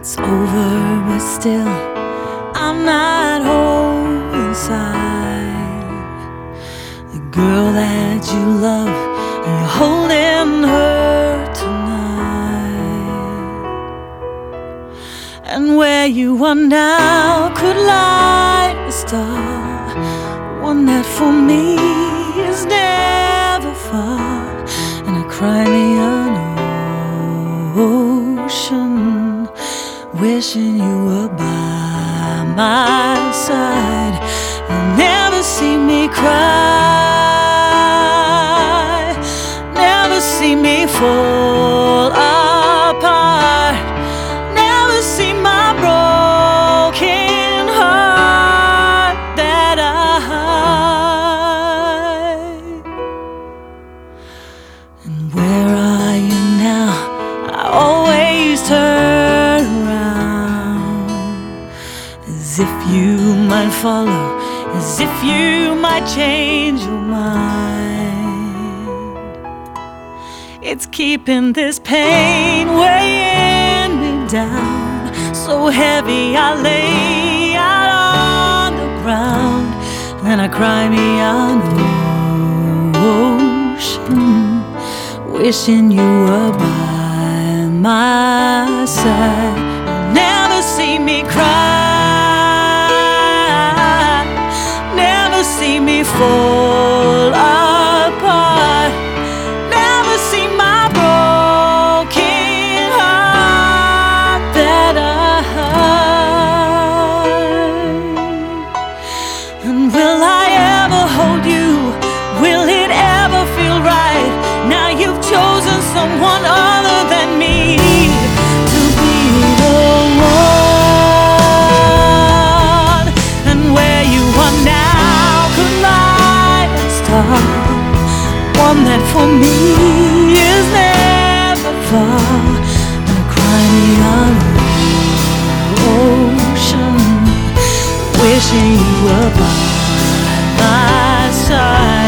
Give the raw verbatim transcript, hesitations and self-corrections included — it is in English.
it's over, but still I'm not whole inside. The girl that you love, you're holding her tonight. And where you are now could light a star, one that for me is never far. And a Crimean ocean, wishing you were by my side. You'll never see me cry, never see me fall apart, never see my broken heart that I hide. And where are you now? I always turn around, as if you might follow, as if you might change your mind. It's keeping this pain weighing me down, so heavy I lay out on the ground. And I cry me on ocean, wishing you were by my side. You'll never see me cry, never see me fall apart, never see my broken heart that I hide. And will I ever hold you? Will it ever feel right? Now you've chosen someone other than me to be the one. And where you are now could light a star, one that for me is never far. And a Crimean ocean, wishing you were by my side.